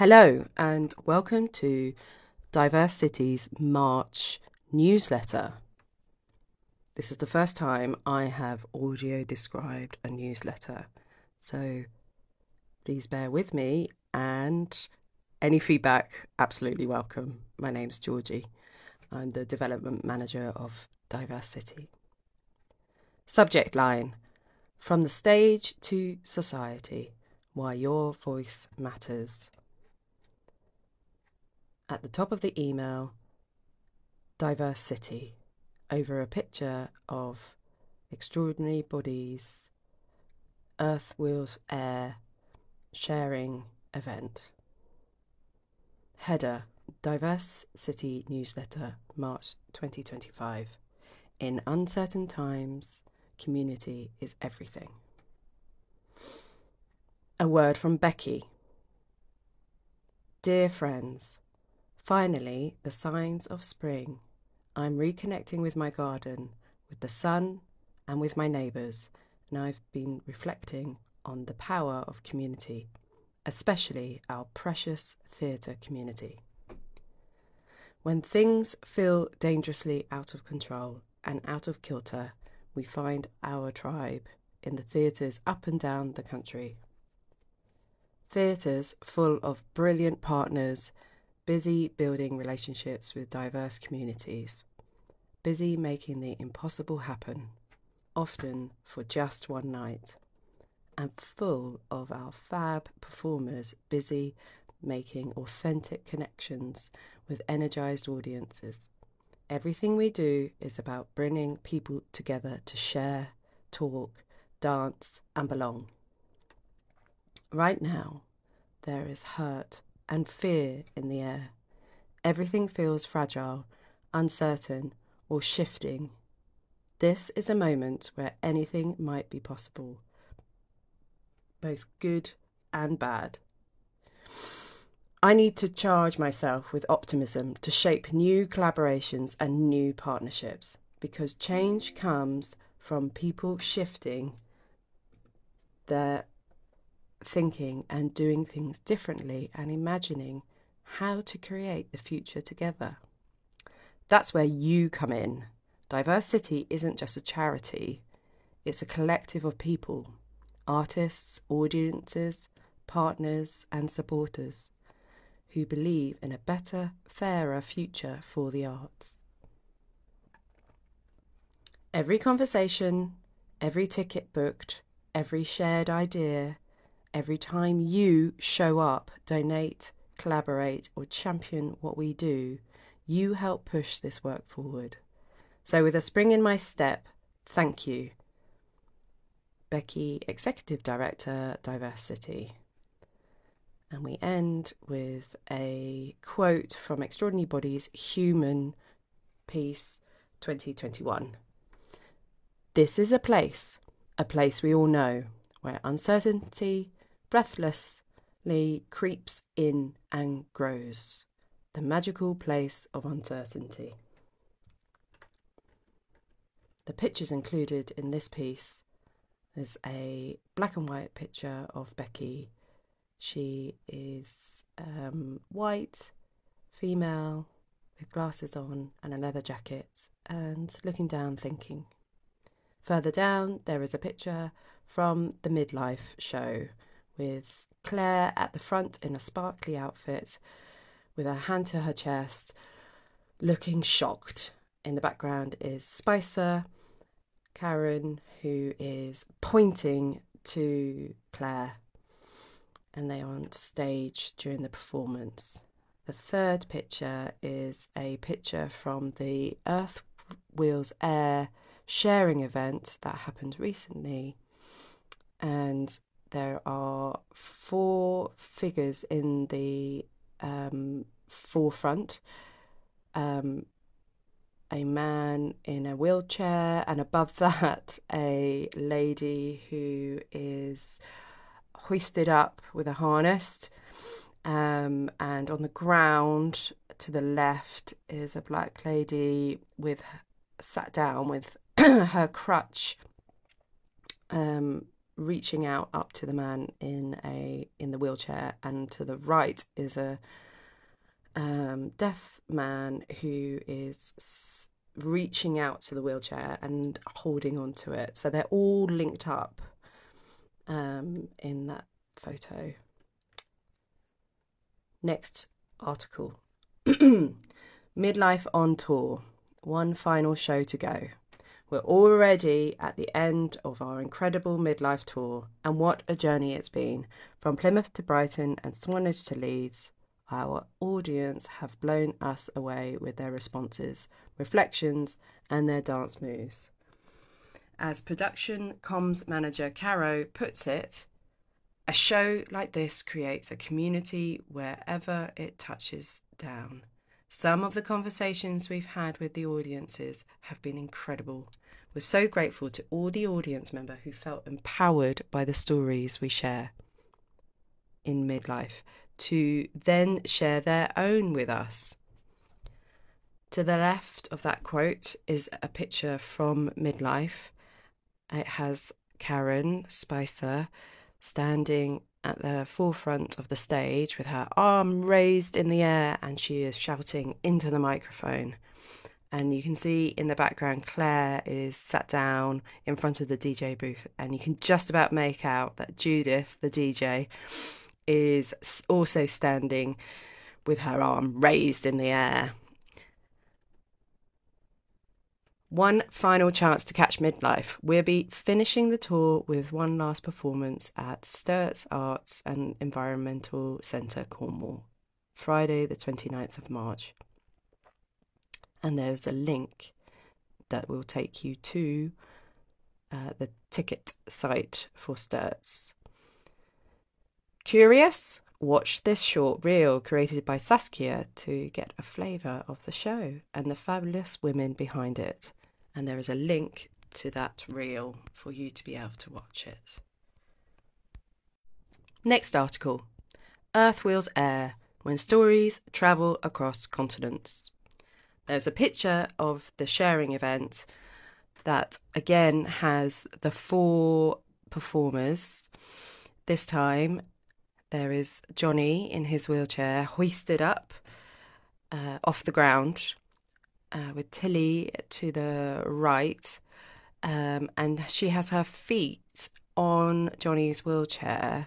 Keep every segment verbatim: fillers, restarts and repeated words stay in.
Hello and welcome to Diverse Cities March newsletter. This is the first time I have audio described a newsletter, so please bear with me and any feedback, absolutely welcome. My name's Georgie. I'm the Development Manager of Diverse City. Subject line: From the stage to society, why your voice matters. At the top of the email, Diverse City, over a picture of Extraordinary Bodies, Earth Wheels Air sharing event. Header: Diverse City Newsletter, March twenty twenty-five. In uncertain times, community is everything. A word from Becky. Dear friends, finally, the signs of spring. I'm reconnecting with my garden, with the sun, and with my neighbours, and I've been reflecting on the power of community, especially our precious theatre community. When things feel dangerously out of control and out of kilter, we find our tribe in the theatres up and down the country. Theatres full of brilliant partners, busy building relationships with diverse communities, busy making the impossible happen, often for just one night, and full of our fab performers busy making authentic connections with energised audiences. Everything we do is about bringing people together to share, talk, dance, and belong. Right now, there is hurt and fear in the air. Everything feels fragile, uncertain, or shifting. This is a moment where anything might be possible, both good and bad. I need to charge myself with optimism to shape new collaborations and new partnerships, because change comes from people shifting their thinking and doing things differently and imagining how to create the future together. That's where you come in. Diverse City isn't just a charity, it's a collective of people, artists, audiences, partners and supporters who believe in a better, fairer future for the arts. Every conversation, every ticket booked, every shared idea, every time you show up, donate, collaborate, or champion what we do, you help push this work forward. So with a spring in my step, thank you. Becky, Executive Director, Diverse City. And we end with a quote from Extraordinary Bodies, Human Piece twenty twenty-one. This is a place, a place we all know, where uncertainty breathlessly creeps in and grows. The magical place of uncertainty. The pictures included in this piece is a black and white picture of Becky. She is um, white, female, with glasses on and a leather jacket, and looking down thinking. Further down, there is a picture from the Midlife show with Claire at the front in a sparkly outfit with her hand to her chest, looking shocked. In the background is Spicer, Karen, who is pointing to Claire, and they are on stage during the performance. The third picture is a picture from the Earth Wheels Air sharing event that happened recently, and there are four figures in the um, forefront. Um, a man in a wheelchair, and above that a lady who is hoisted up with a harness, um, and on the ground to the left is a black lady with sat down with her crutch um, reaching out up to the man in a in the wheelchair, and to the right is a um, deaf man who is s- reaching out to the wheelchair and holding on to it. So they're all linked up um, in that photo. Next article. Midlife on tour. One final show to go. We're already at the end of our incredible midlife tour, and what a journey it's been. From Plymouth to Brighton and Swanage to Leeds, our audience have blown us away with their responses, reflections, and their dance moves. As production comms manager Caro puts it, a show like this creates a community wherever it touches down. Some of the conversations we've had with the audiences have been incredible. We're so grateful to all the audience members who felt empowered by the stories we share in midlife to then share their own with us. To the left of that quote is a picture from midlife. It has Karen Spicer standing at the forefront of the stage with her arm raised in the air, and she is shouting into the microphone. And you can see in the background Claire is sat down in front of the D J booth, and you can just about make out that Judith, the D J, is also standing with her arm raised in the air. One final chance to catch midlife. We'll be finishing the tour with one last performance at Sturts Arts and Environmental Centre, Cornwall, Friday the twenty-ninth of March. And there's a link that will take you to uh, the ticket site for Sturts. Curious? Watch this short reel created by Saskia to get a flavour of the show and the fabulous women behind it. And there is a link to that reel for you to be able to watch it. Next article. Earth Wheels Air, when stories travel across continents. There's a picture of the sharing event that again has the four performers. This time there is Johnny in his wheelchair hoisted up uh, off the ground uh, with Tilly to the right, um, and she has her feet on Johnny's wheelchair,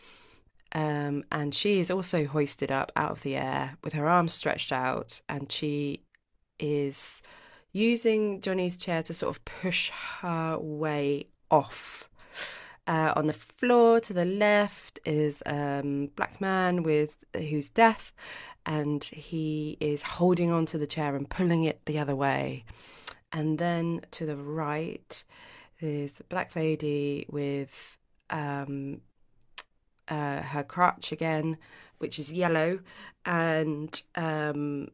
um, and she is also hoisted up out of the air with her arms stretched out, and she is using Johnny's chair to sort of push her way off. Uh, on the floor to the left is a um, black man with who's deaf, and he is holding onto the chair and pulling it the other way. And then to the right is a black lady with um, uh, her crutch again, which is yellow, and um,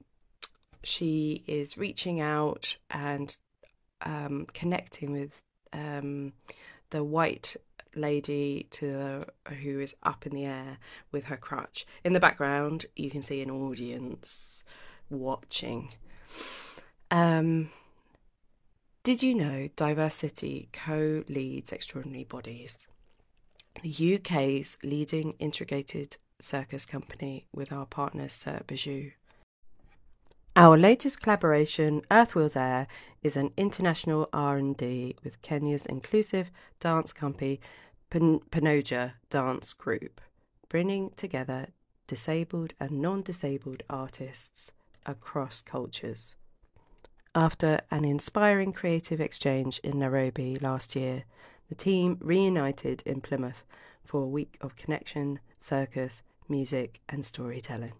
she is reaching out and um, connecting with um, the white lady to the, who is up in the air with her crutch. In the background, you can see an audience watching. Um, did you know Diversity co-leads extraordinary bodies? The U K's leading integrated circus company with our partner Cirque Bijou. Our latest collaboration, Earth Wheels Air, is an international R and D with Kenya's inclusive dance company, Pen- Panoja Dance Group, bringing together disabled and non-disabled artists across cultures. After an inspiring creative exchange in Nairobi last year, the team reunited in Plymouth for a week of connection, circus, music and storytelling.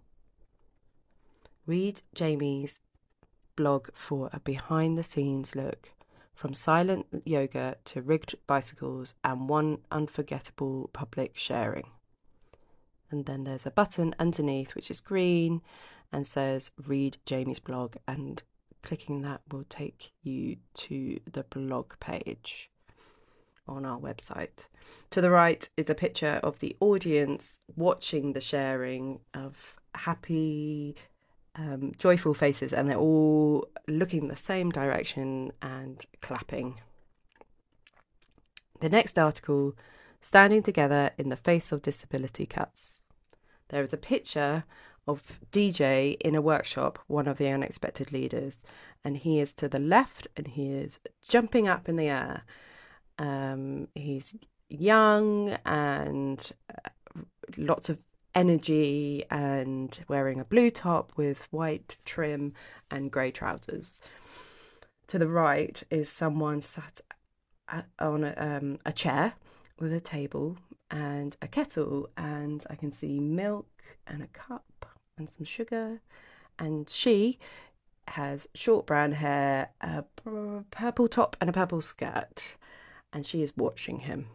Read Jamie's blog for a behind-the-scenes look, from silent yoga to rigged bicycles and one unforgettable public sharing. And then there's a button underneath which is green and says read Jamie's blog, and clicking that will take you to the blog page on our website. To the right is a picture of the audience watching the sharing of happy Um, joyful faces, and they're all looking the same direction and clapping. The next article, Standing Together in the Face of Disability Cuts. There is a picture of D J in a workshop, one of the unexpected leaders, and he is to the left and he is jumping up in the air. Um, he's young and uh, lots of energy and wearing a blue top with white trim and grey trousers. To the right is someone sat at, on a, um, a chair with a table and a kettle, and I can see milk and a cup and some sugar, and she has short brown hair, a purple top and a purple skirt, and she is watching him.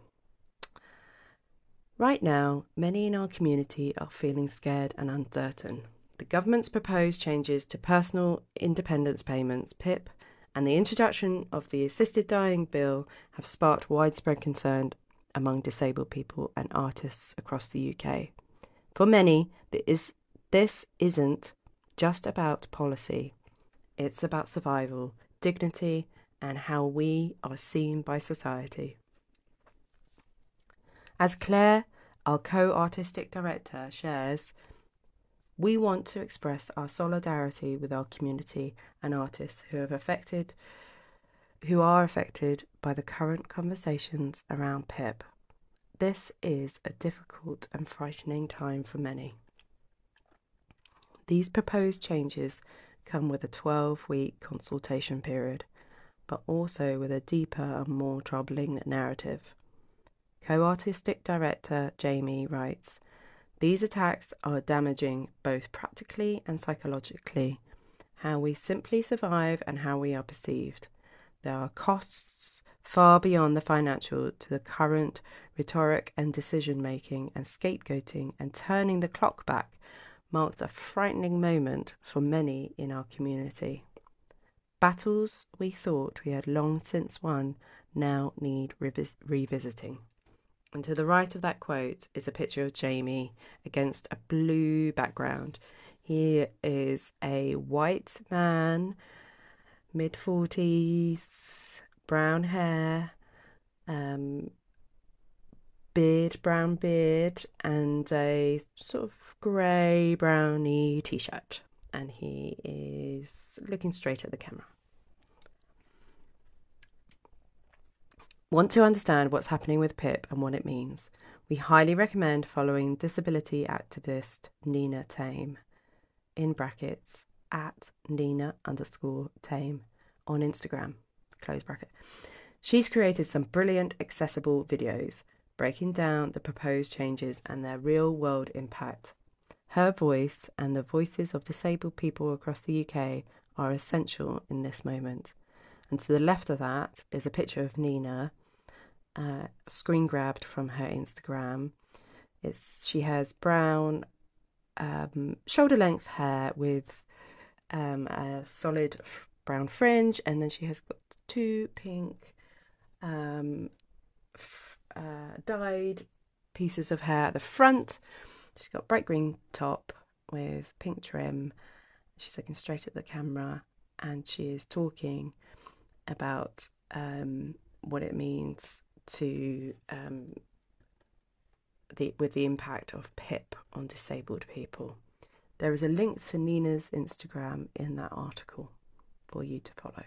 Right now, many in our community are feeling scared and uncertain. The government's proposed changes to personal independence payments, P I P, and the introduction of the Assisted Dying Bill have sparked widespread concern among disabled people and artists across the U K. For many, this isn't just about policy. It's about survival, dignity, and how we are seen by society. As Claire, our co-artistic director, shares, we want to express our solidarity with our community and artists who have affected, who are affected by the current conversations around P I P. This is a difficult and frightening time for many. These proposed changes come with a twelve-week consultation period, but also with a deeper and more troubling narrative. Co-artistic director Jamie writes, "These attacks are damaging both practically and psychologically, how we simply survive and how we are perceived. There are costs far beyond the financial to the current rhetoric and decision-making, and scapegoating and turning the clock back marks a frightening moment for many in our community. Battles we thought we had long since won now need revis- revisiting." And to the right of that quote is a picture of Jamie against a blue background. He is a white man, mid-forties, brown hair, um, beard, brown beard, and a sort of grey, browny t-shirt. And he is looking straight at the camera. Want to understand what's happening with P I P and what it means? We highly recommend following disability activist Nina Tame, in brackets, at Nina underscore Tame on Instagram, close bracket. She's created some brilliant accessible videos breaking down the proposed changes and their real world impact. Her voice and the voices of disabled people across the U K are essential in this moment. And to the left of that is a picture of Nina, uh, screen grabbed from her Instagram. It's she has brown, um, shoulder length hair with um, a solid f- brown fringe, and then she has got two pink, um, f- uh, dyed pieces of hair at the front. She's got bright green top with pink trim. She's looking straight at the camera, and she is talking about um, what it means to um, the with the impact of P I P on disabled people. There is a link to Nina's Instagram in that article for you to follow.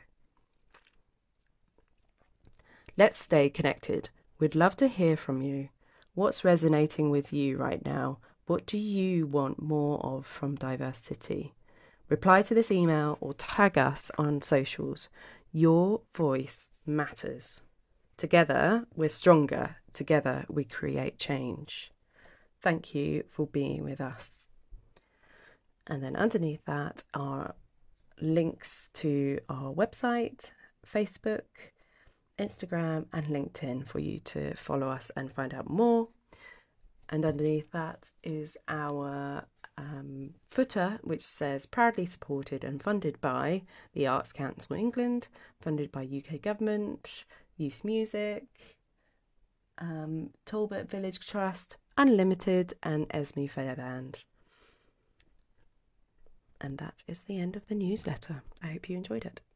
Let's stay connected. We'd love to hear from you. What's resonating with you right now? What do you want more of from Diversity? Reply to this email or tag us on socials. Your voice matters. Together, we're stronger. Together, we create change. Thank you for being with us. And then underneath that are links to our website, Facebook, Instagram, and LinkedIn for you to follow us and find out more. And underneath that is our um, footer, which says proudly supported and funded by the Arts Council England, funded by U K Government, Youth Music, um, Talbot Village Trust, Unlimited, and Esme Fair Band. And that is the end of the newsletter. I hope you enjoyed it.